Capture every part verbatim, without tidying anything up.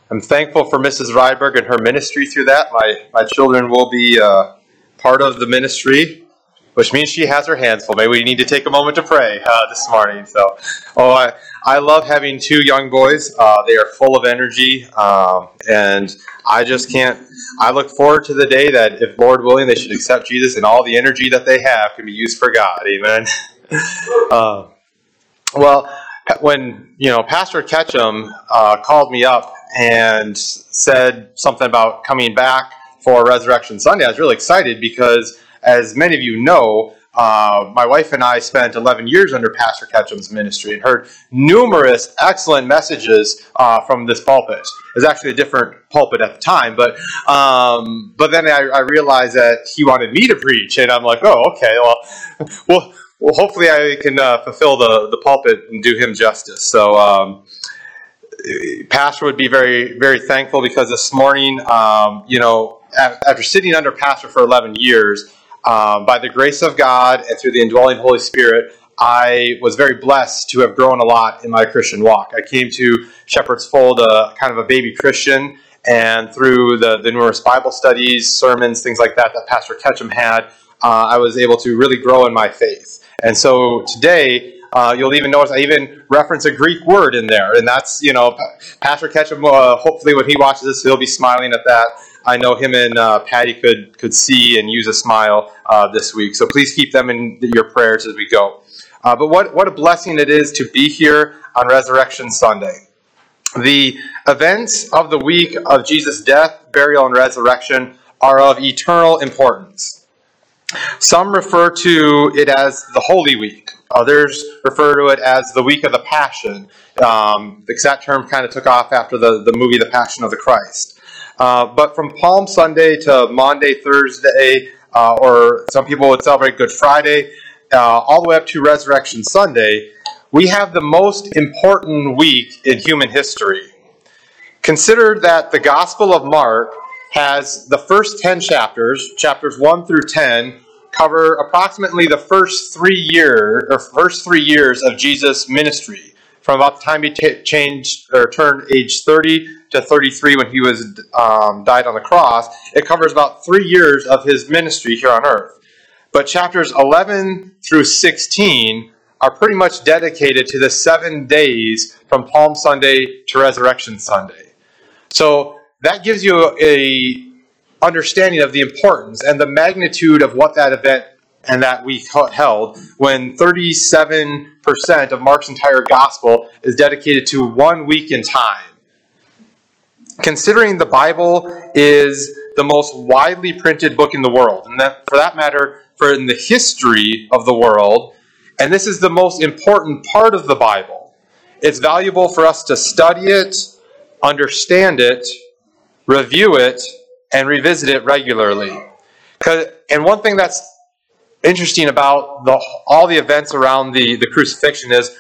I'm thankful for Missus Rydberg and her ministry through that. My my children will be uh, part of the ministry, which means she has her hands full. Maybe we need to take a moment to pray uh, this morning. So, oh, I, I love having two young boys. Uh, they are full of energy, um, and I just can't. I look forward to the day that, if Lord willing, they should accept Jesus, and all the energy that they have can be used for God. Amen. uh, well, when you know Pastor Ketchum uh, called me up and said something about coming back for Resurrection Sunday, I was really excited because, as many of you know, uh, my wife and I spent eleven years under Pastor Ketchum's ministry and heard numerous excellent messages uh, from this pulpit. It was actually a different pulpit at the time, but um, but then I, I realized that he wanted me to preach, and I'm like, oh, okay, well, well, well hopefully I can uh, fulfill the, the pulpit and do him justice. So um, Pastor would be very, very thankful, because this morning, um, you know, after sitting under Pastor for eleven years, Um, by the grace of God and through the indwelling Holy Spirit, I was very blessed to have grown a lot in my Christian walk. I came to Shepherd's Fold, a kind of a baby Christian, and through the, the numerous Bible studies, sermons, things like that that Pastor Ketchum had, uh, I was able to really grow in my faith. And so today, uh, you'll even notice I even reference a Greek word in there, and that's, you know, Pastor Ketchum, uh, hopefully when he watches this, he'll be smiling at that. I know him and uh, Patty could could see and use a smile uh, this week. So please keep them in your prayers as we go. Uh, but what, what a blessing it is to be here on Resurrection Sunday. The events of the week of Jesus' death, burial, and resurrection are of eternal importance. Some refer to it as the Holy Week. Others refer to it as the week of the Passion. Um, the exact term kind of took off after the, the movie The Passion of the Christ. Uh, but from Palm Sunday to Maundy, Thursday, uh, or some people would celebrate Good Friday, uh, all the way up to Resurrection Sunday, we have the most important week in human history. Consider that the Gospel of Mark has the first ten chapters, chapters one through ten, cover approximately the first three year or first three years of Jesus' ministry, from about the time he t- changed or turned age thirty to thirty-three when he was um, died on the cross. It covers about three years of his ministry here on earth. But chapters eleven through sixteen are pretty much dedicated to the seven days from Palm Sunday to Resurrection Sunday. So that gives you a understanding of the importance and the magnitude of what that event and that week held, when thirty-seven percent of Mark's entire gospel is dedicated to one week in time. Considering the Bible is the most widely printed book in the world, and that, for that matter, for in the history of the world, and this is the most important part of the Bible, it's valuable for us to study it, understand it, review it, and revisit it regularly. And one thing that's interesting about the, all the events around the, the crucifixion is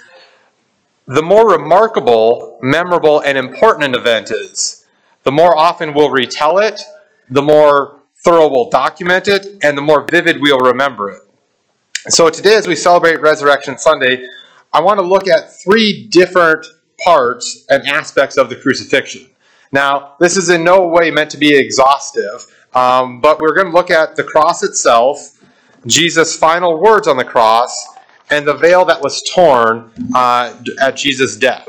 the more remarkable, memorable, and important an event is, the more often we'll retell it, the more thorough we'll document it, and the more vivid we'll remember it. So today, as we celebrate Resurrection Sunday, I want to look at three different parts and aspects of the crucifixion. Now, this is in no way meant to be exhaustive, um, but we're going to look at the cross itself, Jesus' final words on the cross, and the veil that was torn uh, at Jesus' death.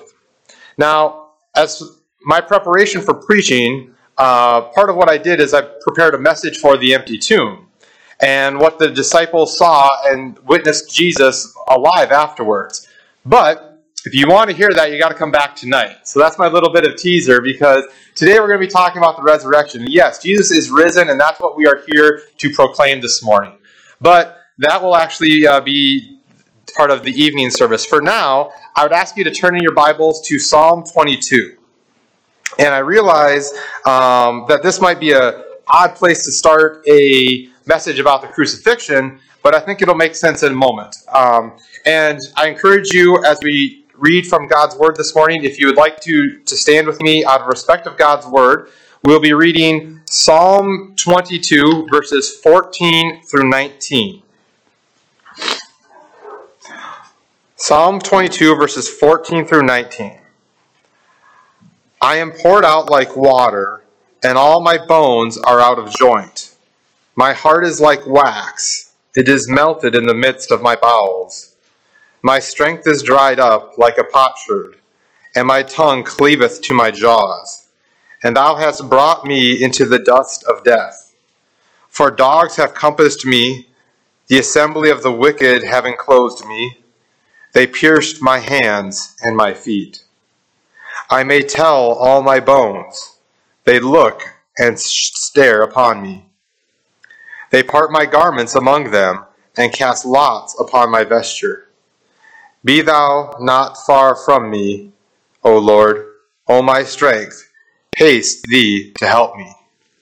Now, as my preparation for preaching, uh, part of what I did is I prepared a message for the empty tomb, and what the disciples saw and witnessed Jesus alive afterwards. But if you want to hear that, you got to come back tonight. So that's my little bit of teaser, because today we're going to be talking about the resurrection. Yes, Jesus is risen, and that's what we are here to proclaim this morning. But that will actually uh, be part of the evening service. For now, I would ask you to turn in your Bibles to Psalm twenty-two. And I realize um, that this might be an odd place to start a message about the crucifixion, but I think it'll make sense in a moment. Um, and I encourage you, as we read from God's Word this morning, if you would like to, to stand with me out of respect of God's Word, we'll be reading Psalm twenty-two, verses fourteen through nineteen. Psalm twenty-two, verses fourteen through nineteen. I am poured out like water, and all my bones are out of joint. My heart is like wax. It is melted in the midst of my bowels. My strength is dried up like a potsherd, and my tongue cleaveth to my jaws. And thou hast brought me into the dust of death. For dogs have compassed me, the assembly of the wicked have enclosed me. They pierced my hands and my feet. I may tell all my bones. They look and stare upon me. They part my garments among them, and cast lots upon my vesture. Be thou not far from me, O Lord, O my strength. Haste thee to help me.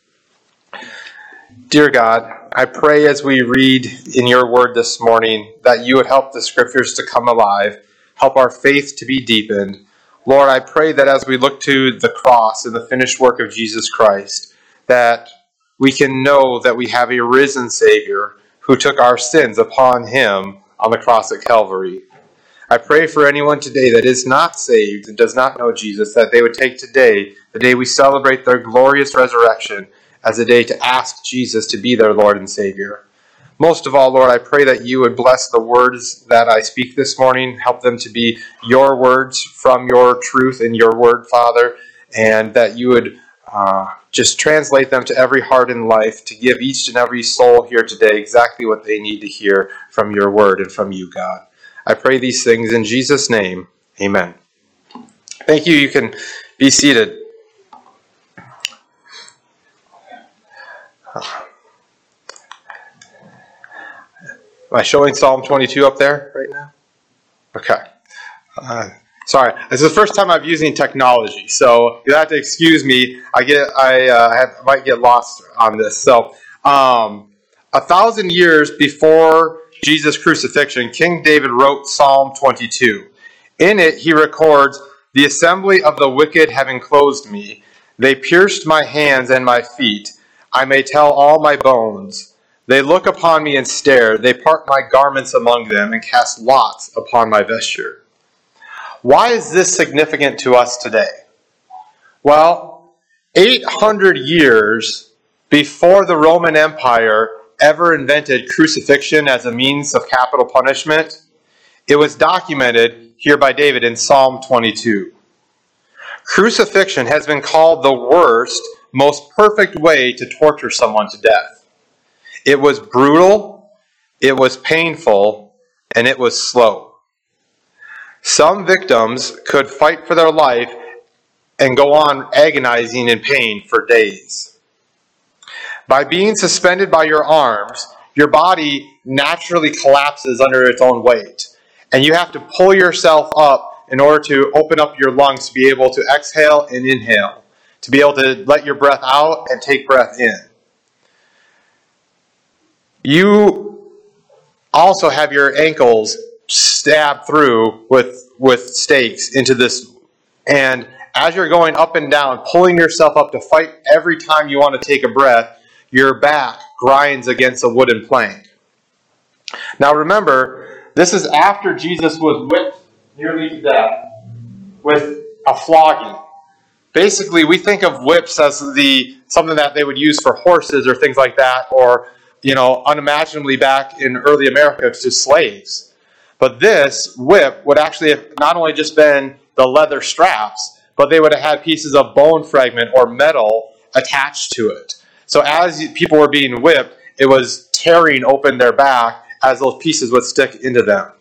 Dear God, I pray as we read in your word this morning that you would help the scriptures to come alive, help our faith to be deepened. Lord, I pray that as we look to the cross and the finished work of Jesus Christ, that we can know that we have a risen Savior who took our sins upon him on the cross at Calvary. I pray for anyone today that is not saved and does not know Jesus, that they would take today, the day we celebrate their glorious resurrection, as a day to ask Jesus to be their Lord and Savior. Most of all, Lord, I pray that you would bless the words that I speak this morning, help them to be your words from your truth and your word, Father, and that you would uh, just translate them to every heart in life, to give each and every soul here today exactly what they need to hear from your word and from you, God. I pray these things in Jesus' name. Amen. Thank you. You can be seated. Am I showing Psalm twenty-two up there right now? Okay. Uh, sorry, this is the first time I'm using technology, so you have to excuse me. I get, I uh, have, might get lost on this. So, um, a thousand years before Jesus' crucifixion, King David wrote Psalm twenty-two. In it, he records, "The assembly of the wicked have enclosed me. They pierced my hands and my feet. I may tell all my bones. They look upon me and stare. They part my garments among them and cast lots upon my vesture." Why is this significant to us today? Well, eight hundred years before the Roman Empire ever invented crucifixion as a means of capital punishment, it was documented here by David in Psalm twenty-two. Crucifixion has been called the worst, most perfect way to torture someone to death. It was brutal, it was painful, and it was slow. Some victims could fight for their life and go on agonizing in pain for days. By being suspended by your arms, your body naturally collapses under its own weight, and you have to pull yourself up in order to open up your lungs to be able to exhale and inhale, to be able to let your breath out and take breath in. You also have your ankles stabbed through with, with stakes into this, and as you're going up and down, pulling yourself up to fight every time you want to take a breath, your back grinds against a wooden plank. Now remember, this is after Jesus was whipped nearly to death with a flogging. Basically, we think of whips as the something that they would use for horses or things like that, or, you know, unimaginably back in early America to slaves. But this whip would actually have not only just been the leather straps, but they would have had pieces of bone fragment or metal attached to it. So as people were being whipped, it was tearing open their back as those pieces would stick into them.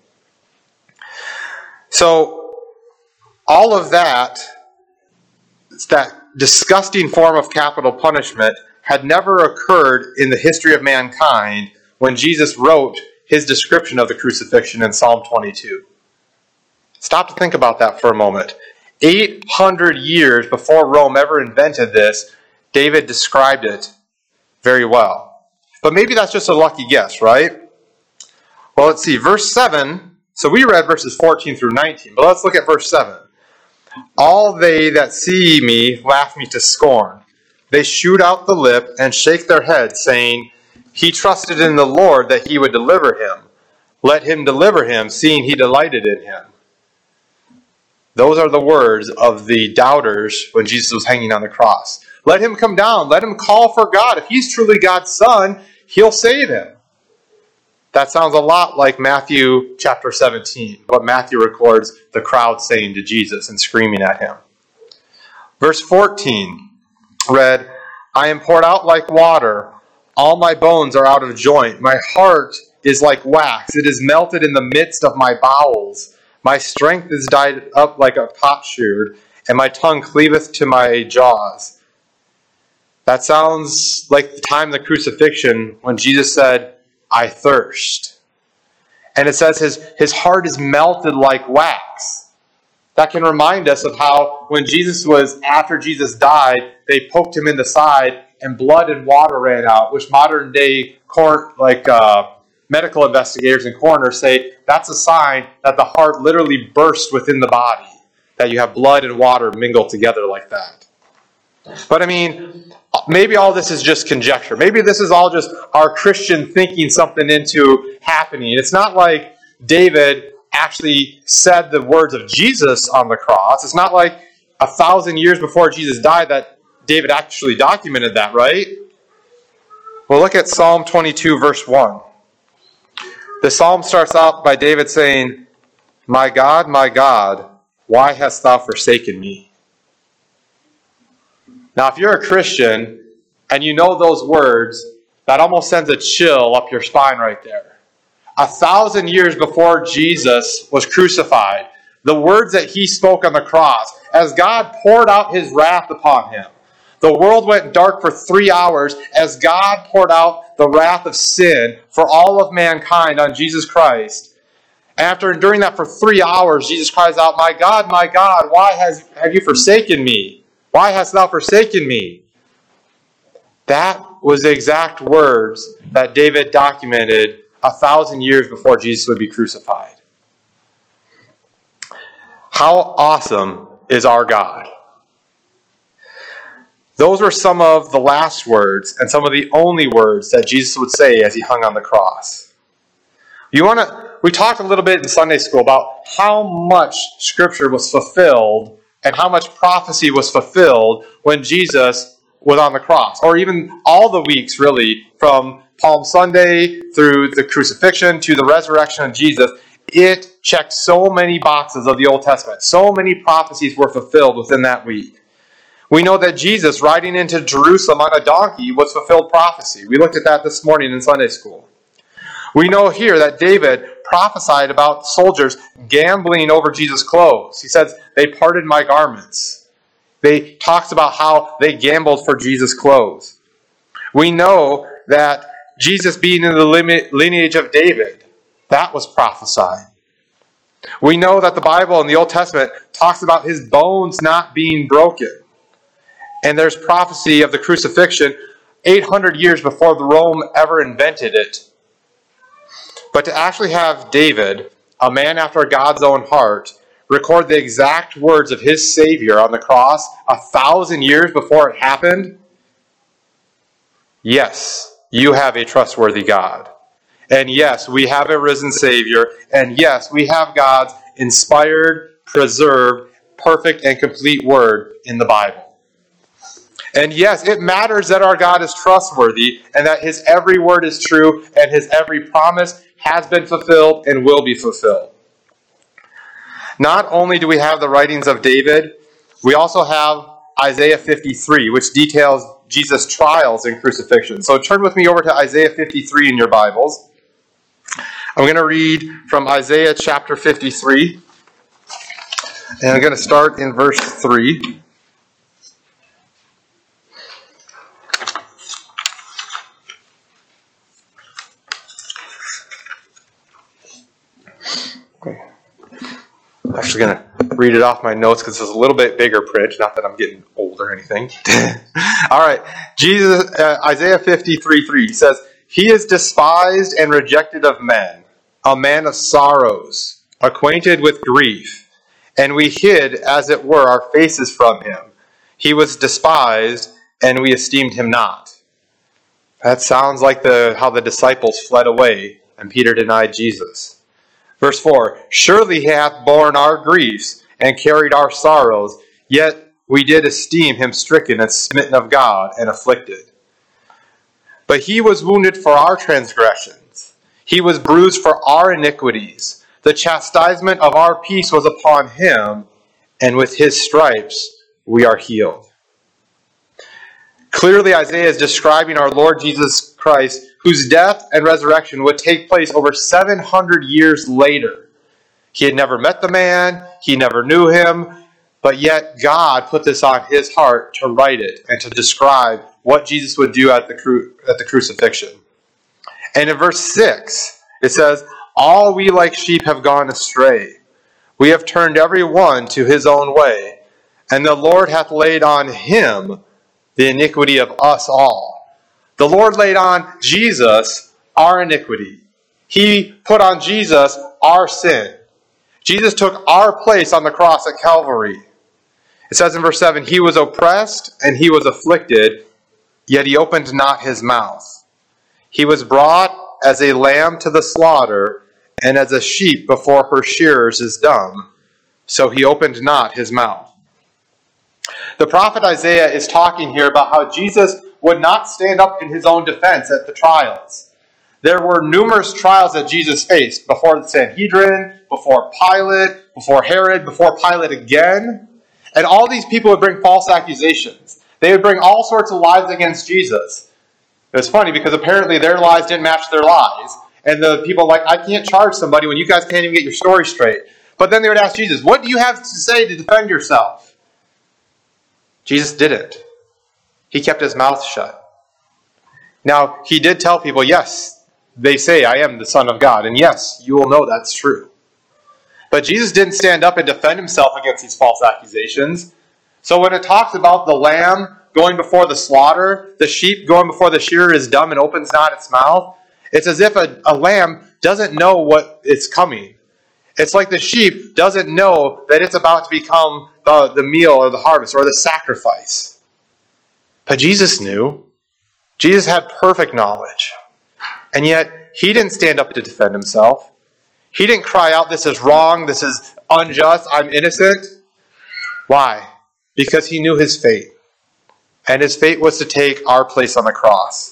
So all of that, that disgusting form of capital punishment, had never occurred in the history of mankind when Jesus wrote his description of the crucifixion in Psalm twenty-two. Stop to think about that for a moment. eight hundred years before Rome ever invented this, David described it very well. But maybe that's just a lucky guess, right? Well, let's see. Verse seven. So we read verses fourteen through nineteen, but let's look at verse seven. "All they that see me laugh me to scorn. They shoot out the lip and shake their heads, saying, He trusted in the Lord that he would deliver him. Let him deliver him, seeing he delighted in him." Those are the words of the doubters when Jesus was hanging on the cross. Let him come down. Let him call for God. If he's truly God's son, he'll save him. That sounds a lot like Matthew chapter seventeen, what Matthew records the crowd saying to Jesus and screaming at him. Verse fourteen read, I am poured out like water. All my bones are out of joint. My heart is like wax. It is melted in the midst of my bowels. My strength is dried up like a potsherd, and my tongue cleaveth to my jaws. That sounds like the time of the crucifixion when Jesus said, I thirst. And it says his, his heart is melted like wax. That can remind us of how when Jesus was, after Jesus died, they poked him in the side and blood and water ran out, which modern day court, like uh, medical investigators and coroners say that's a sign that the heart literally burst within the body, that you have blood and water mingled together like that. But I mean, maybe all this is just conjecture. Maybe this is all just our Christian thinking something into happening. It's not like David actually said the words of Jesus on the cross. It's not like a thousand years before Jesus died that David actually documented that, right? Well, look at Psalm twenty-two, verse one. The psalm starts out by David saying, My God, my God, why hast thou forsaken me? Now, if you're a Christian and you know those words, that almost sends a chill up your spine right there. A thousand years before Jesus was crucified, the words that he spoke on the cross, as God poured out his wrath upon him, the world went dark for three hours as God poured out the wrath of sin for all of mankind on Jesus Christ. And after enduring that for three hours, Jesus cries out, My God, my God, why has, have you forsaken me? Why hast thou forsaken me? That was the exact words that David documented a thousand years before Jesus would be crucified. How awesome is our God? Those were some of the last words and some of the only words that Jesus would say as he hung on the cross. You want to? We talked a little bit in Sunday school about how much Scripture was fulfilled and how much prophecy was fulfilled when Jesus was on the cross, or even all the weeks really from Palm Sunday through the crucifixion to the resurrection of Jesus. It checked so many boxes of the Old Testament. So many prophecies were fulfilled within that week. We know that Jesus riding into Jerusalem on a donkey was fulfilled prophecy. We looked at that this morning in Sunday school. We know here that David prophesied about soldiers gambling over Jesus' clothes. He says, they parted my garments. They talks about how they gambled for Jesus' clothes. We know that Jesus being in the lineage of David, that was prophesied. We know that the Bible in the Old Testament talks about his bones not being broken. And there's prophecy of the crucifixion eight hundred years before the Rome ever invented it. But to actually have David, a man after God's own heart, record the exact words of his Savior on the cross a thousand years before it happened, yes, you have a trustworthy God. And yes, we have a risen Savior. And yes, we have God's inspired, preserved, perfect, and complete word in the Bible. And yes, it matters that our God is trustworthy and that his every word is true and his every promise has been fulfilled and will be fulfilled. Not only do we have the writings of David, we also have Isaiah fifty-three, which details Jesus' trials and crucifixion. So turn with me over to Isaiah fifty-three in your Bibles. I'm going to read from Isaiah chapter fifty-three, and I'm going to start in verse three. I'm actually going to read it off my notes because it's a little bit bigger print. Not that I'm getting old or anything. All right. Jesus, uh, Isaiah fifty-three three says, He is despised and rejected of men, a man of sorrows, acquainted with grief. And we hid, as it were, our faces from him. He was despised, and we esteemed him not. That sounds like the how the disciples fled away, and Peter denied Jesus. Verse four, Surely he hath borne our griefs, and carried our sorrows, yet we did esteem him stricken and smitten of God and afflicted. But he was wounded for our transgressions. He was bruised for our iniquities. The chastisement of our peace was upon him, and with his stripes we are healed. Clearly, Isaiah is describing our Lord Jesus Christ, whose death and resurrection would take place over seven hundred years later. He had never met the man, he never knew him, but yet God put this on his heart to write it and to describe what Jesus would do at the, cru- at the crucifixion. And in verse six, it says, "All we like sheep have gone astray. We have turned every one to his own way, and the Lord hath laid on him the iniquity of us all." The Lord laid on Jesus our iniquity. He put on Jesus our sin. Jesus took our place on the cross at Calvary. It says in verse seven, "He was oppressed and he was afflicted, yet he opened not his mouth. He was brought as a lamb to the slaughter, and as a sheep before her shearers is dumb, so he opened not his mouth." The prophet Isaiah is talking here about how Jesus would not stand up in his own defense at the trials. There were numerous trials that Jesus faced before the Sanhedrin, before Pilate, before Herod, before Pilate again. And all these people would bring false accusations. They would bring all sorts of lies against Jesus. It was funny because apparently their lies didn't match their lies. And the people were like, "I can't charge somebody when you guys can't even get your story straight." But then they would ask Jesus, "What do you have to say to defend yourself?" Jesus didn't. He kept his mouth shut. Now, he did tell people, yes, they say, "I am the Son of God." And yes, you will know that's true. But Jesus didn't stand up and defend himself against these false accusations. So when it talks about the lamb going before the slaughter, the sheep going before the shearer is dumb and opens not its mouth, it's as if a, a lamb doesn't know what is coming. It's like the sheep doesn't know that it's about to become the, the meal or the harvest or the sacrifice. But Jesus knew. Jesus had perfect knowledge. And yet, he didn't stand up to defend himself. He didn't cry out, "This is wrong, this is unjust, I'm innocent." Why? Because he knew his fate. And his fate was to take our place on the cross.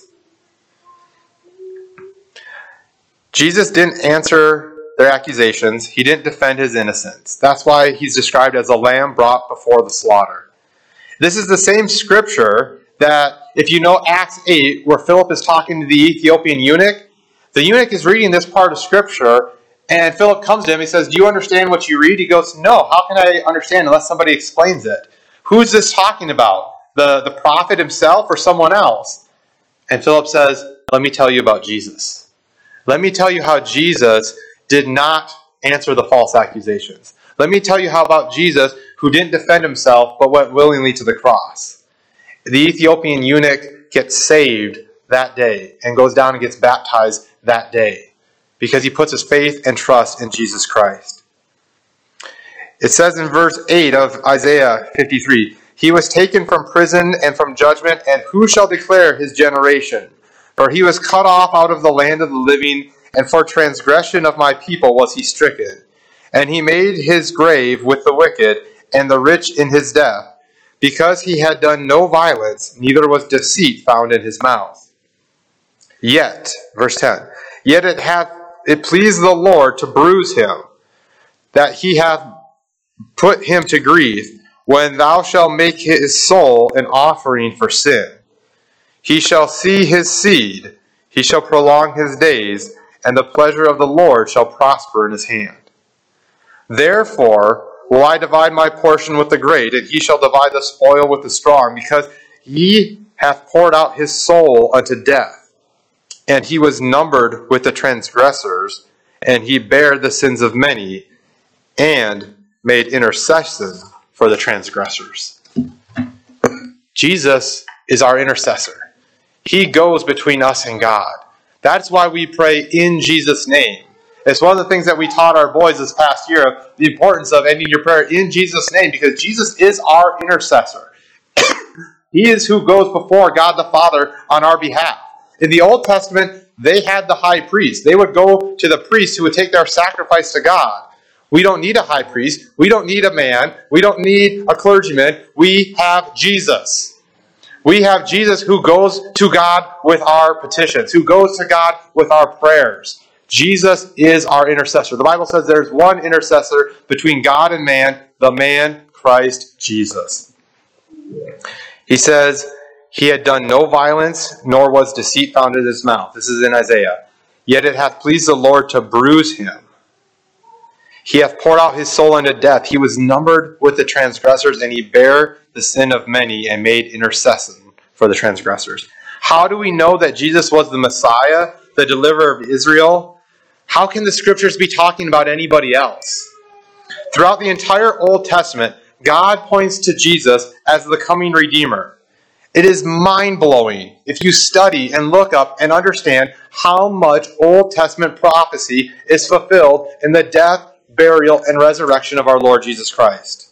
Jesus didn't answer their accusations. He didn't defend his innocence. That's why he's described as a lamb brought before the slaughter. This is the same scripture that, if you know Acts eight, where Philip is talking to the Ethiopian eunuch, the eunuch is reading this part of scripture, and Philip comes to him. He says, "Do you understand what you read?" He goes, "No, how can I understand unless somebody explains it?" Who's this talking about? The, the prophet himself or someone else? And Philip says, "Let me tell you about Jesus. Let me tell you how Jesus did not answer the false accusations. Let me tell you how about Jesus, who didn't defend himself but went willingly to the cross." The Ethiopian eunuch gets saved that day and goes down and gets baptized that day because he puts his faith and trust in Jesus Christ. It says in verse eight of Isaiah fifty-three, "He was taken from prison and from judgment, and who shall declare his generation? For he was cut off out of the land of the living, and for transgression of my people was he stricken. And he made his grave with the wicked, and the rich in his death, because he had done no violence, neither was deceit found in his mouth. Yet," verse ten, "yet it hath it pleased the Lord to bruise him, that he hath put him to grief. When thou shalt make his soul an offering for sin, he shall see his seed, he shall prolong his days, and the pleasure of the Lord shall prosper in his hand. Therefore will I divide my portion with the great, and he shall divide the spoil with the strong, because he hath poured out his soul unto death, and he was numbered with the transgressors, and he bare the sins of many, and made intercession for the transgressors." Jesus is our intercessor. He goes between us and God. That's why we pray in Jesus' name. It's one of the things that we taught our boys this past year, the importance of ending your prayer in Jesus' name, because Jesus is our intercessor. He is who goes before God the Father on our behalf. In the Old Testament, they had the high priest. They would go to the priest who would take their sacrifice to God. We don't need a high priest. We don't need a man. We don't need a clergyman. We have Jesus. We have Jesus who goes to God with our petitions, who goes to God with our prayers. Jesus is our intercessor. The Bible says there's one intercessor between God and man, the man Christ Jesus. He says, he had done no violence, nor was deceit found in his mouth. This is in Isaiah. Yet it hath pleased the Lord to bruise him. He hath poured out his soul unto death. He was numbered with the transgressors, and he bare the sin of many and made intercession for the transgressors. How do we know that Jesus was the Messiah, the deliverer of Israel? How can the scriptures be talking about anybody else? Throughout the entire Old Testament, God points to Jesus as the coming Redeemer. It is mind-blowing if you study and look up and understand how much Old Testament prophecy is fulfilled in the death, burial, and resurrection of our Lord Jesus Christ.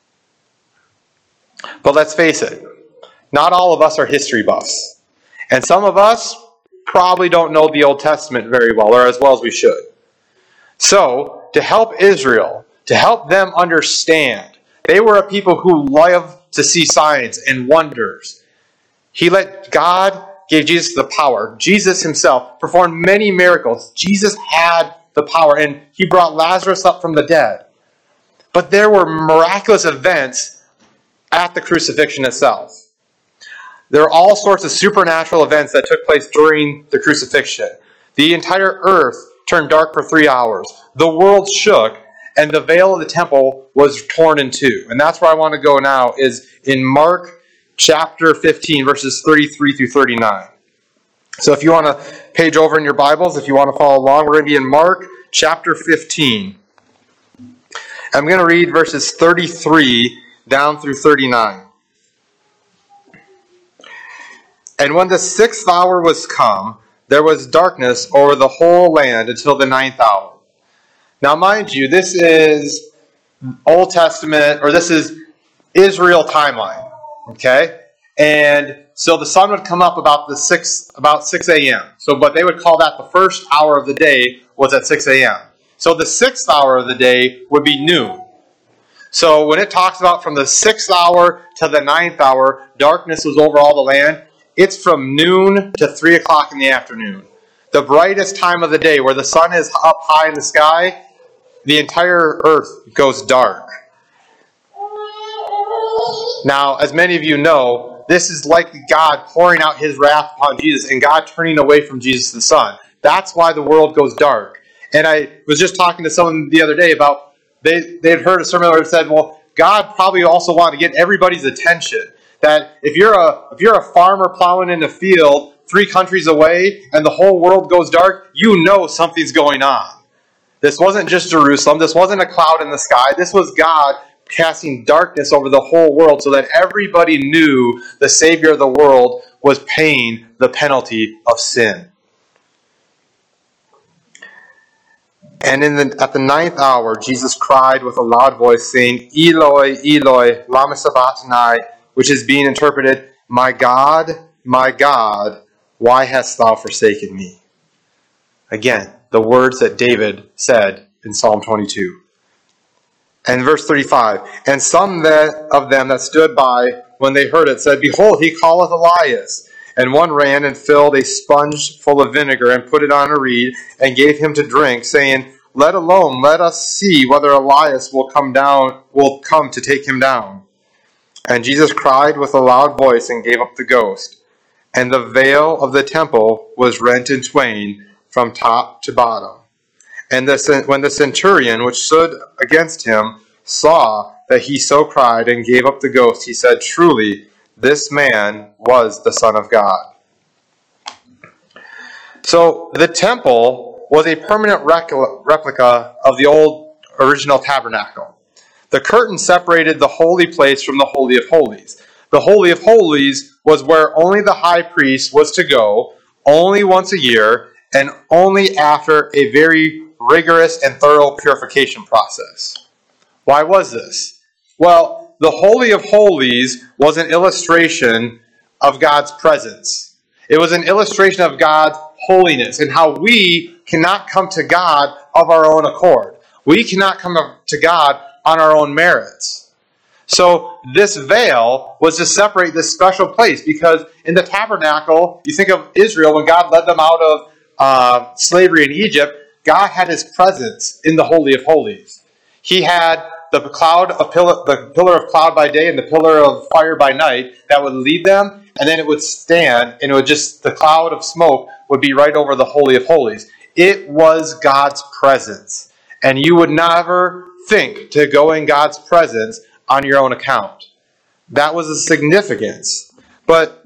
But let's face it, not all of us are history buffs. And some of us probably don't know the Old Testament very well, or as well as we should. So, to help Israel, to help them understand, they were a people who loved to see signs and wonders. He let God gave Jesus the power. Jesus himself performed many miracles. Jesus had the power, and he brought Lazarus up from the dead. But there were miraculous events at the crucifixion itself. There are all sorts of supernatural events that took place during the crucifixion. The entire earth turned dark for three hours. The world shook, and the veil of the temple was torn in two. And that's where I want to go now, is in Mark chapter fifteen, verses thirty-three through thirty-nine. So if you want to page over in your Bibles, if you want to follow along, we're going to be in Mark chapter fifteen. I'm going to read verses thirty-three down through thirty-nine. And when the sixth hour was come, there was darkness over the whole land until the ninth hour. Now, mind you, this is Old Testament, or this is Israel timeline, okay? And so the sun would come up about the six, about six a.m. So, but they would call that the first hour of the day was at six a.m. So the sixth hour of the day would be noon. So when it talks about from the sixth hour to the ninth hour, darkness was over all the land. It's from noon to three o'clock in the afternoon. The brightest time of the day, where the sun is up high in the sky, the entire earth goes dark. Now, as many of you know, this is like God pouring out his wrath upon Jesus and God turning away from Jesus the Son. That's why the world goes dark. And I was just talking to someone the other day about, they they had heard a sermon where it said, well, God probably also wanted to get everybody's attention. That if you're a if you're a farmer plowing in a field three countries away and the whole world goes dark, you know something's going on. This wasn't just Jerusalem. This wasn't a cloud in the sky. This was God casting darkness over the whole world so that everybody knew the Savior of the world was paying the penalty of sin. And in the, at the ninth hour, Jesus cried with a loud voice, saying, Eloi, Eloi, lama sabachthani, which is being interpreted, My God, my God, why hast thou forsaken me? Again, the words that David said in Psalm twenty-two. And verse thirty-five, And some that, of them that stood by, when they heard it, said, Behold, he calleth Elias. And one ran and filled a sponge full of vinegar, and put it on a reed, and gave him to drink, saying, Let alone, let us see whether Elias will come down, will come to take him down. And Jesus cried with a loud voice, and gave up the ghost. And the veil of the temple was rent in twain from top to bottom. And the, when the centurion, which stood against him, saw that he so cried and gave up the ghost, he said, Truly, this man was the Son of God. So the temple was a permanent replica of the old original tabernacle. The curtain separated the holy place from the Holy of Holies. The Holy of Holies was where only the high priest was to go, only once a year, and only after a very rigorous and thorough purification process. Why was this? Well, the Holy of Holies was an illustration of God's presence. It was an illustration of God's holiness and how we cannot come to God of our own accord. We cannot come to God on our own merits. So this veil was to separate this special place, because in the tabernacle, you think of Israel, when God led them out of uh, slavery in Egypt, God had his presence in the Holy of Holies. He had the cloud, a pillar, the pillar of cloud by day and the pillar of fire by night that would lead them, and then it would stand, and it would just, the cloud of smoke would be right over the Holy of Holies. It was God's presence, and you would never think to go in God's presence on your own account. That was the significance. But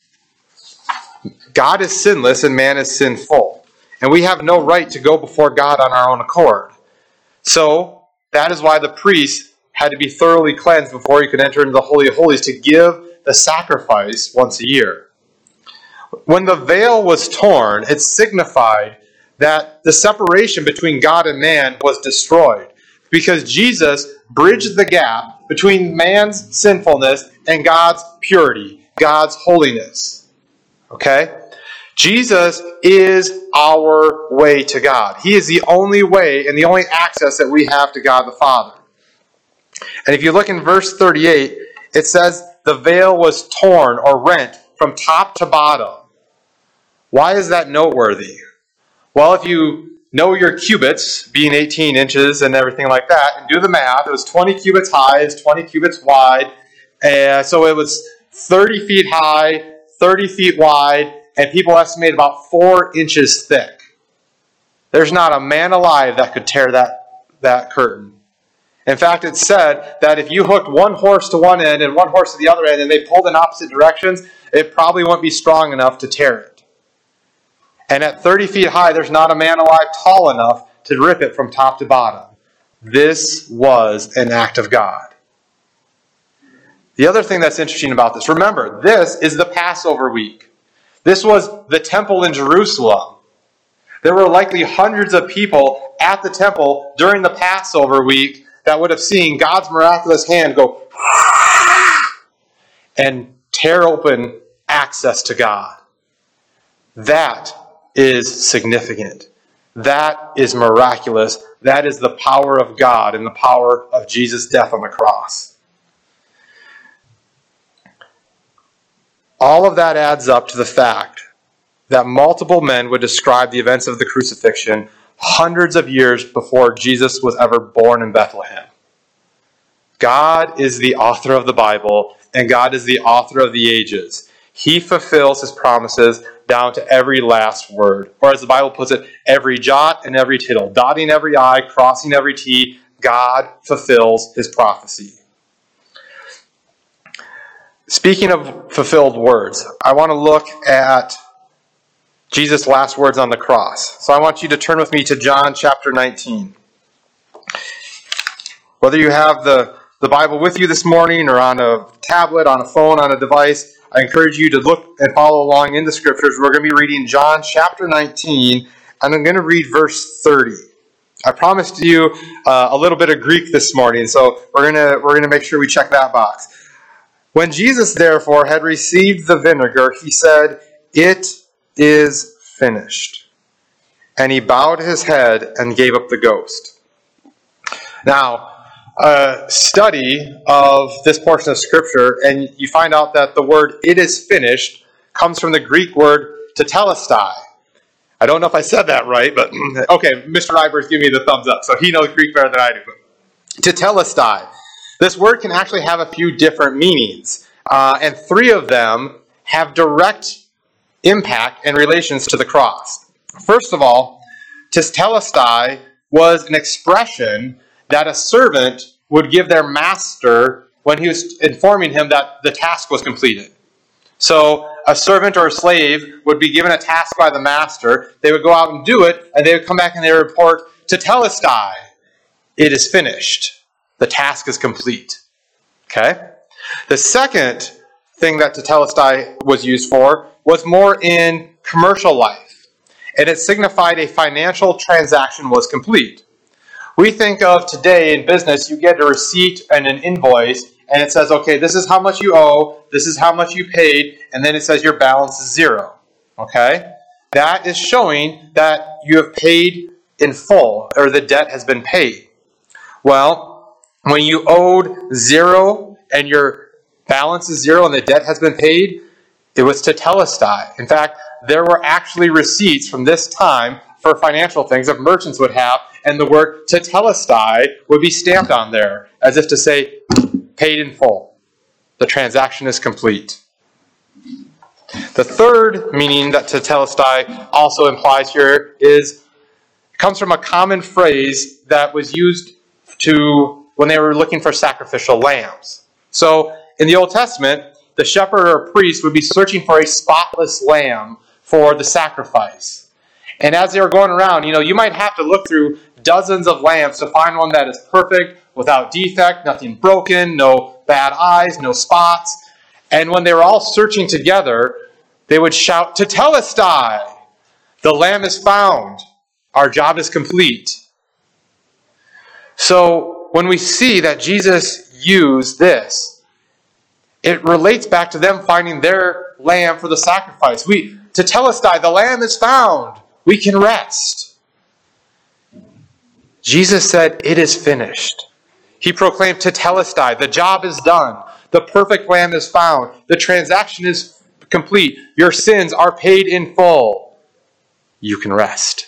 God is sinless and man is sinful, and we have no right to go before God on our own accord. So that is why the priest had to be thoroughly cleansed before he could enter into the Holy of Holies to give the sacrifice once a year. When the veil was torn, it signified that the separation between God and man was destroyed, because Jesus bridged the gap between man's sinfulness and God's purity, God's holiness. Okay? Jesus is our way to God. He is the only way and the only access that we have to God the Father. And if you look in verse thirty-eight, it says the veil was torn or rent from top to bottom. Why is that noteworthy? Well, if you know your cubits, being eighteen inches and everything like that, and do the math, it was twenty cubits high, it's twenty cubits wide, and so it was thirty feet high, thirty feet wide, and people estimate about four inches thick. There's not a man alive that could tear that, that curtain. In fact, it's said that if you hooked one horse to one end and one horse to the other end, and they pulled in opposite directions, it probably wouldn't be strong enough to tear it. And at thirty feet high, there's not a man alive tall enough to rip it from top to bottom. This was an act of God. The other thing that's interesting about this, remember, this is the Passover week. This was the temple in Jerusalem. There were likely hundreds of people at the temple during the Passover week that would have seen God's miraculous hand go and tear open access to God. That is significant. That is miraculous. That is the power of God and the power of Jesus' death on the cross. All of that adds up to the fact that multiple men would describe the events of the crucifixion hundreds of years before Jesus was ever born in Bethlehem. God is the author of the Bible, and God is the author of the ages. He fulfills his promises down to every last word. Or as the Bible puts it, every jot and every tittle, dotting every I, crossing every T, God fulfills his prophecy. Speaking of fulfilled words, I want to look at Jesus' last words on the cross. So I want you to turn with me to John chapter nineteen. Whether you have the, the Bible with you this morning or on a tablet, on a phone, on a device, I encourage you to look and follow along in the scriptures. We're going to be reading John chapter nineteen, and I'm going to read verse thirty. I promised you uh, a little bit of Greek this morning, so we're going to we're going to make sure we check that box. When Jesus, therefore, had received the vinegar, he said, "It is finished." And he bowed his head and gave up the ghost. Now, a study of this portion of Scripture, and you find out that the word "it is finished" comes from the Greek word tetelestai. I don't know if I said that right, but okay, Mister Ryber's giving me the thumbs up, so he knows Greek better than I do. Tetelestai. This word can actually have a few different meanings, uh, and three of them have direct impact and relations to the cross. First of all, tetelestai was an expression that a servant would give their master when he was informing him that the task was completed. So a servant or a slave would be given a task by the master. They would go out and do it, and they would come back and they would report, tetelestai, it is finished. The task is complete. Okay? The second thing that tetelestai was used for was more in commercial life, and it signified a financial transaction was complete. We think of today in business, you get a receipt and an invoice, and it says, okay, this is how much you owe, this is how much you paid, and then it says your balance is zero. Okay? That is showing that you have paid in full, or the debt has been paid. Well, when you owed zero and your balance is zero and the debt has been paid, it was tetelestai. In fact, there were actually receipts from this time for financial things that merchants would have, and the word tetelestai would be stamped on there, as if to say, paid in full. The transaction is complete. The third meaning that tetelestai also implies here is, comes from a common phrase that was used to when they were looking for sacrificial lambs. So, in the Old Testament, the shepherd or priest would be searching for a spotless lamb for the sacrifice. And as they were going around, you know, you might have to look through dozens of lambs to find one that is perfect, without defect, nothing broken, no bad eyes, no spots. And when they were all searching together, they would shout, tetelestai! The lamb is found. Our job is complete. So when we see that Jesus used this, it relates back to them finding their lamb for the sacrifice. We, tetelestai, the lamb is found. We can rest. Jesus said, it is finished. He proclaimed tetelestai, the job is done. The perfect lamb is found. The transaction is complete. Your sins are paid in full. You can rest.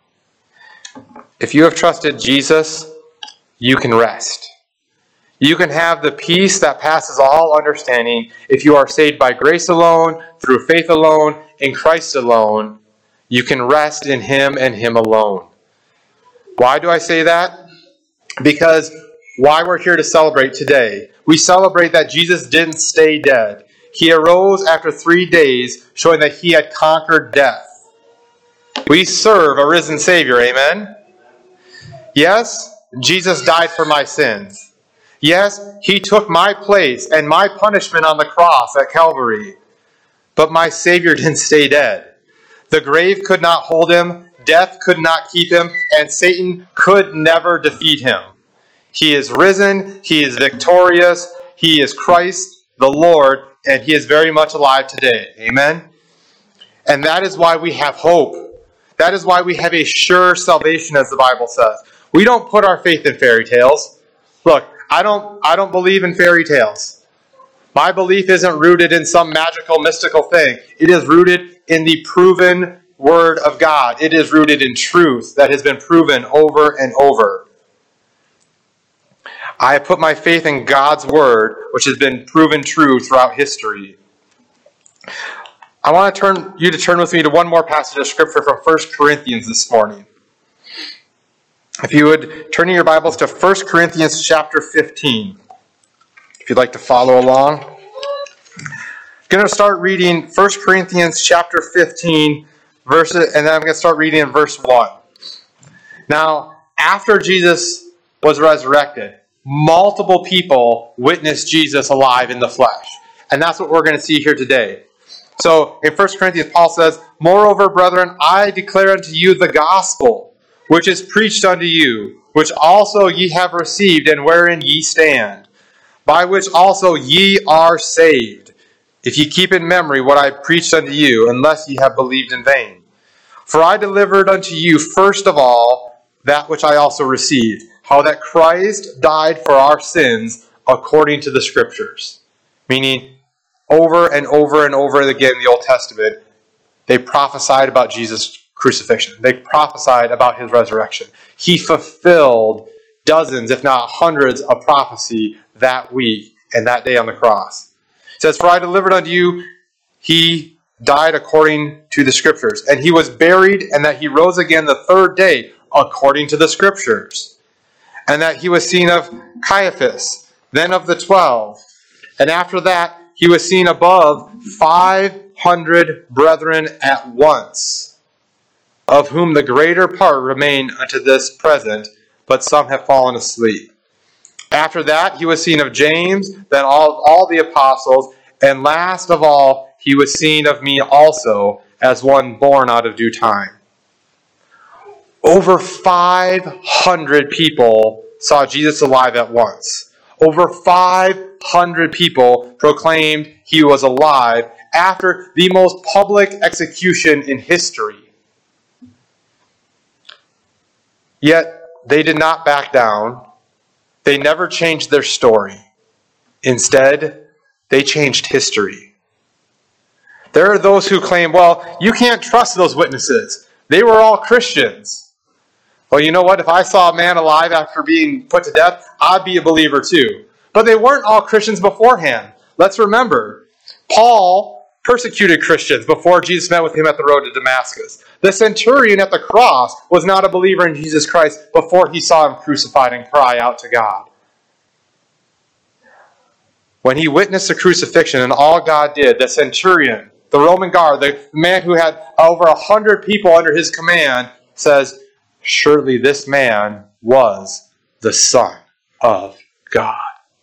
If you have trusted Jesus, you can rest. You can have the peace that passes all understanding if you are saved by grace alone, through faith alone, in Christ alone. You can rest in Him and Him alone. Why do I say that? Because why we're here to celebrate today. We celebrate that Jesus didn't stay dead. He arose after three days, showing that He had conquered death. We serve a risen Savior, amen? Yes, Jesus died for my sins. Yes, He took my place and my punishment on the cross at Calvary. But my Savior didn't stay dead. The grave could not hold Him, death could not keep Him, and Satan could never defeat Him. He is risen, He is victorious, He is Christ, the Lord, and He is very much alive today. Amen? And that is why we have hope. That is why we have a sure salvation, as the Bible says. We don't put our faith in fairy tales. Look, I don't, I don't believe in fairy tales. My belief isn't rooted in some magical, mystical thing. It is rooted in the proven Word of God. It is rooted in truth that has been proven over and over. I have put my faith in God's Word, which has been proven true throughout history. I want to turn you to turn with me to one more passage of Scripture from First Corinthians this morning. If you would turn in your Bibles to First Corinthians chapter fifteen, if you'd like to follow along. I'm going to start reading First Corinthians chapter fifteen, verses, and then I'm going to start reading in verse one. Now, after Jesus was resurrected, multiple people witnessed Jesus alive in the flesh. And that's what we're going to see here today. So, in First Corinthians, Paul says, "Moreover, brethren, I declare unto you the gospel, which is preached unto you, which also ye have received, and wherein ye stand, by which also ye are saved, if ye keep in memory what I preached unto you, unless ye have believed in vain. For I delivered unto you first of all that which I also received, how that Christ died for our sins according to the Scriptures." Meaning, over and over and over again in the Old Testament, they prophesied about Jesus' crucifixion. They prophesied about His resurrection. He fulfilled dozens, if not hundreds, of prophecy that week and that day on the cross. It says, "For I delivered unto you, He died according to the Scriptures, and He was buried, and that He rose again the third day according to the Scriptures, and that He was seen of Caiaphas, then of the twelve, and after that He was seen above five hundred brethren at once, of whom the greater part remain unto this present, but some have fallen asleep. After that He was seen of James, then all, all the apostles, and last of all He was seen of me also, as one born out of due time." Over five hundred people saw Jesus alive at once. Over five hundred people proclaimed He was alive after the most public execution in history. Yet they did not back down. They never changed their story. Instead, they changed history. There are those who claim, well, you can't trust those witnesses. They were all Christians. Well, you know what? If I saw a man alive after being put to death, I'd be a believer too. But they weren't all Christians beforehand. Let's remember, Paul persecuted Christians before Jesus met with him at the road to Damascus. The centurion at the cross was not a believer in Jesus Christ before he saw him crucified and cry out to God. When he witnessed the crucifixion and all God did, the centurion, the Roman guard, the man who had over a hundred people under his command, says, surely this man was the Son of God.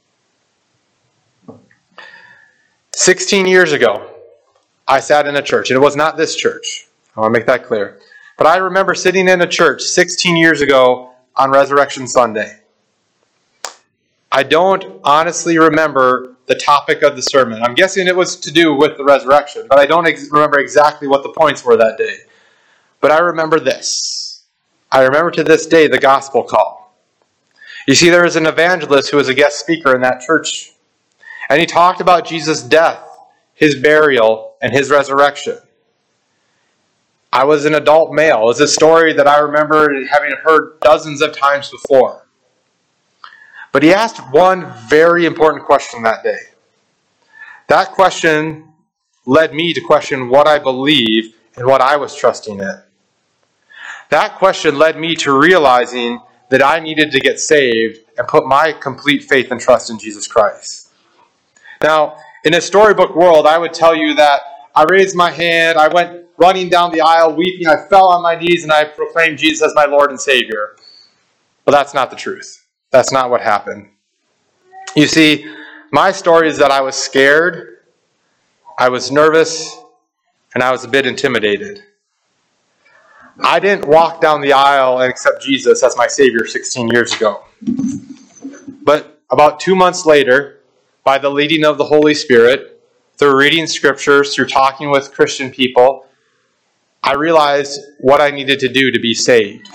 Sixteen years ago, I sat in a church, and it was not this church. I want to make that clear. But I remember sitting in a church sixteen years ago on Resurrection Sunday. I don't honestly remember the topic of the sermon. I'm guessing it was to do with the resurrection, but I don't ex- remember exactly what the points were that day. But I remember this. I remember to this day the gospel call. You see, there was an evangelist who was a guest speaker in that church, and he talked about Jesus' death, his burial, and his resurrection. I was an adult male. It was a story that I remember having heard dozens of times before. But he asked one very important question that day. That question led me to question what I believe and what I was trusting in. That question led me to realizing that I needed to get saved and put my complete faith and trust in Jesus Christ. Now, in a storybook world, I would tell you that I raised my hand, I went running down the aisle weeping, I fell on my knees, and I proclaimed Jesus as my Lord and Savior. But that's not the truth. That's not what happened. You see, my story is that I was scared, I was nervous, and I was a bit intimidated. I didn't walk down the aisle and accept Jesus as my Savior sixteen years ago. But about two months later, by the leading of the Holy Spirit, through reading scriptures, through talking with Christian people, I realized what I needed to do to be saved.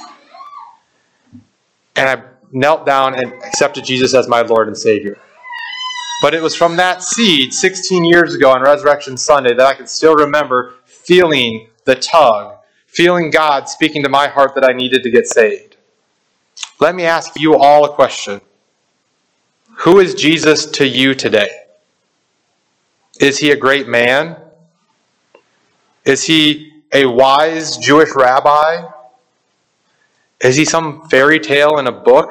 And I knelt down and accepted Jesus as my Lord and Savior. But it was from that seed sixteen years ago on Resurrection Sunday that I can still remember feeling the tug, feeling God speaking to my heart that I needed to get saved. Let me ask you all a question. Who is Jesus to you today? Is he a great man? Is he a wise Jewish rabbi? Is he some fairy tale in a book?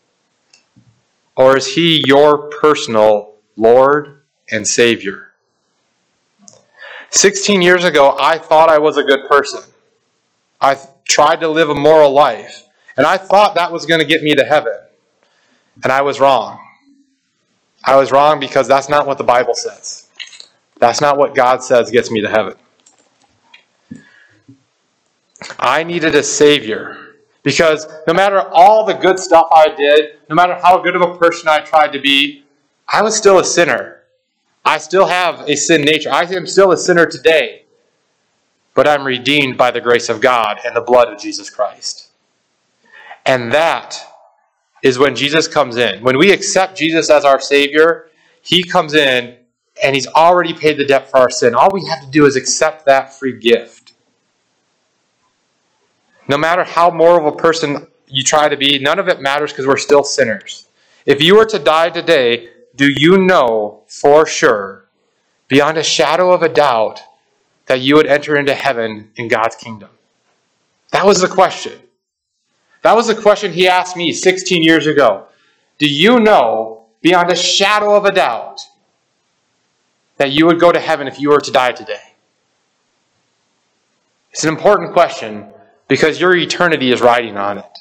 Or is he your personal Lord and Savior? Sixteen years ago, I thought I was a good person. I tried to live a moral life. And I thought that was going to get me to heaven. And I was wrong. I was wrong because that's not what the Bible says. That's not what God says gets me to heaven. I needed a Savior. Because no matter all the good stuff I did, no matter how good of a person I tried to be, I was still a sinner. I still have a sin nature. I am still a sinner today. But I'm redeemed by the grace of God and the blood of Jesus Christ. And that is when Jesus comes in. When we accept Jesus as our Savior, He comes in and He's already paid the debt for our sin. All we have to do is accept that free gift. No matter how moral of a person you try to be, none of it matters because we're still sinners. If you were to die today, do you know for sure, beyond a shadow of a doubt, that you would enter into heaven in God's kingdom? That was the question. That was the question He asked me sixteen years ago. Do you know, beyond a shadow of a doubt, that you would go to heaven if you were to die today? It's an important question because your eternity is riding on it.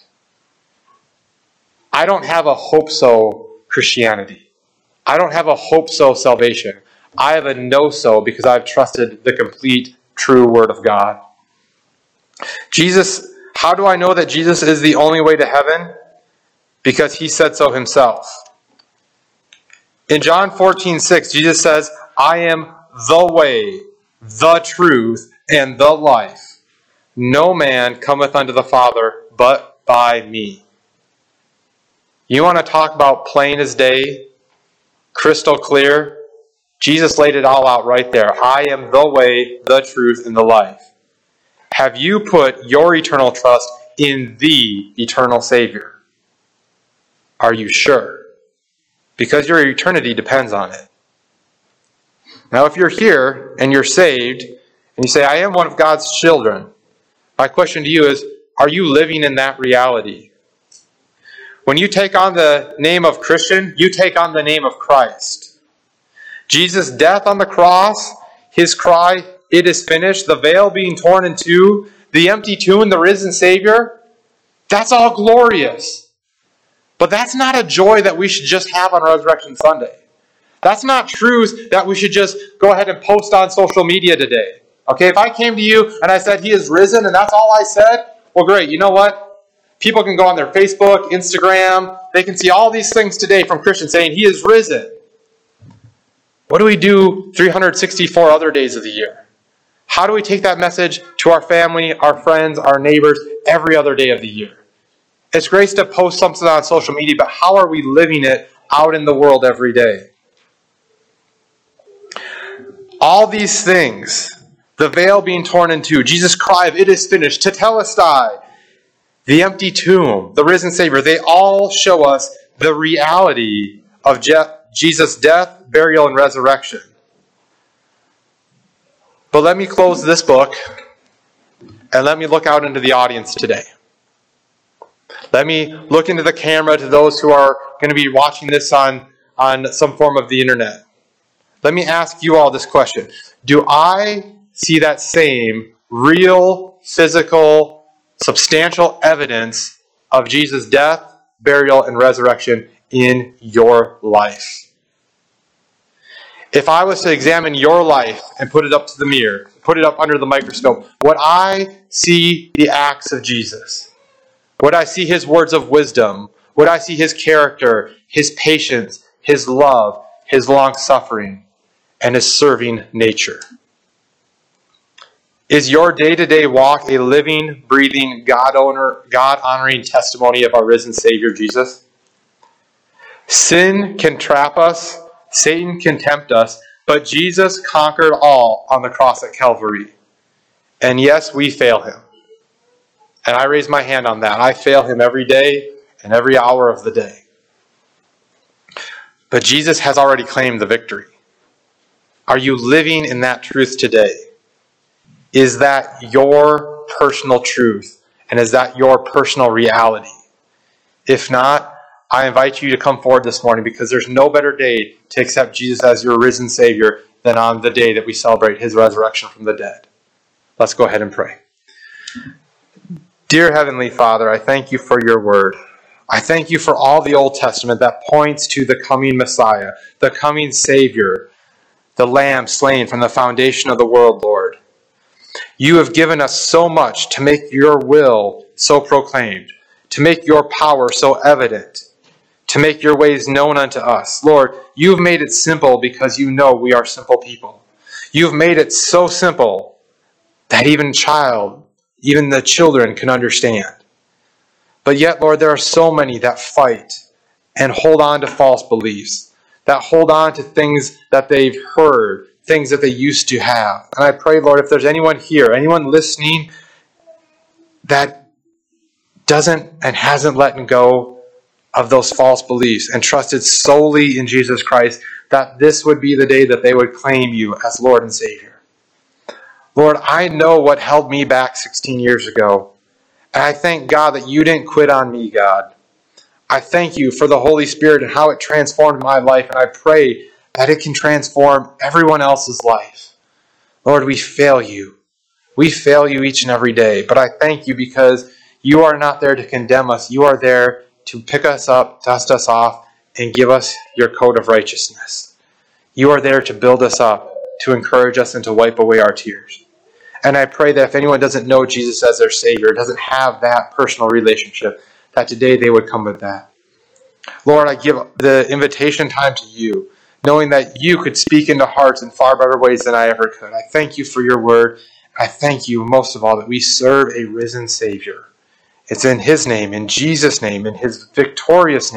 I don't have a hope-so Christianity. I don't have a hope-so salvation. I have a know-so because I've trusted the complete, true Word of God. Jesus, how do I know that Jesus is the only way to heaven? Because He said so Himself. In John fourteen six, Jesus says, I am the way, the truth, and the life. No man cometh unto the Father but by me. You want to talk about plain as day, crystal clear? Jesus laid it all out right there. I am the way, the truth, and the life. Have you put your eternal trust in the eternal Savior? Are you sure? Because your eternity depends on it. Now, if you're here and you're saved, and you say, I am one of God's children, my question to you is, are you living in that reality? When you take on the name of Christian, you take on the name of Christ. Jesus' death on the cross, his cry, it is finished, the veil being torn in two, the empty tomb, the risen Savior, that's all glorious. But that's not a joy that we should just have on Resurrection Sunday. That's not truth that we should just go ahead and post on social media today. Okay, if I came to you and I said, he is risen, and that's all I said, well, great, you know what? People can go on their Facebook, Instagram, they can see all these things today from Christians saying, he is risen. What do we do three hundred sixty-four other days of the year? How do we take that message to our family, our friends, our neighbors every other day of the year? It's great to post something on social media, but how are we living it out in the world every day? All these things, the veil being torn in two, Jesus' cry of it is finished, tetelestai, the empty tomb, the risen Savior, they all show us the reality of Je- Jesus' death, burial, and resurrection. But let me close this book and let me look out into the audience today. Let me look into the camera to those who are going to be watching this on, on some form of the internet. Let me ask you all this question. Do I see that same real, physical, substantial evidence of Jesus' death, burial, and resurrection in your life? If I was to examine your life and put it up to the mirror, put it up under the microscope, would I see the acts of Jesus? Would I see his words of wisdom? Would I see his character, his patience, his love, his long-suffering, and his serving nature? Is your day-to-day walk a living, breathing, God-honoring testimony of our risen Savior, Jesus? Sin can trap us, Satan can tempt us, but Jesus conquered all on the cross at Calvary. And yes, we fail him. And I raise my hand on that. I fail him every day and every hour of the day. But Jesus has already claimed the victory. Are you living in that truth today? Is that your personal truth? And is that your personal reality? If not, I invite you to come forward this morning, because there's no better day to accept Jesus as your risen Savior than on the day that we celebrate his resurrection from the dead. Let's go ahead and pray. Dear Heavenly Father, I thank you for your word. I thank you for all the Old Testament that points to the coming Messiah, the coming Savior, the Lamb slain from the foundation of the world, Lord. You have given us so much to make your will so proclaimed, to make your power so evident, to make your ways known unto us. Lord, you've made it simple because you know we are simple people. You've made it so simple that even child, even the children can understand. But yet, Lord, there are so many that fight and hold on to false beliefs, that hold on to things that they've heard, things that they used to have. And I pray, Lord, if there's anyone here, anyone listening that doesn't and hasn't let go of those false beliefs and trusted solely in Jesus Christ, that this would be the day that they would claim you as Lord and Savior. Lord, I know what held me back sixteen years ago. And I thank God that you didn't quit on me, God. I thank you for the Holy Spirit and how it transformed my life. And I pray that it can transform everyone else's life. Lord, we fail you. We fail you each and every day. But I thank you because you are not there to condemn us. You are there to pick us up, dust us off, and give us your coat of righteousness. You are there to build us up, to encourage us, and to wipe away our tears. And I pray that if anyone doesn't know Jesus as their Savior, doesn't have that personal relationship, that today they would come with that. Lord, I give the invitation time to you, knowing that you could speak into hearts in far better ways than I ever could. I thank you for your word. I thank you most of all that we serve a risen Savior. It's in His name, in Jesus' name, in His victorious name.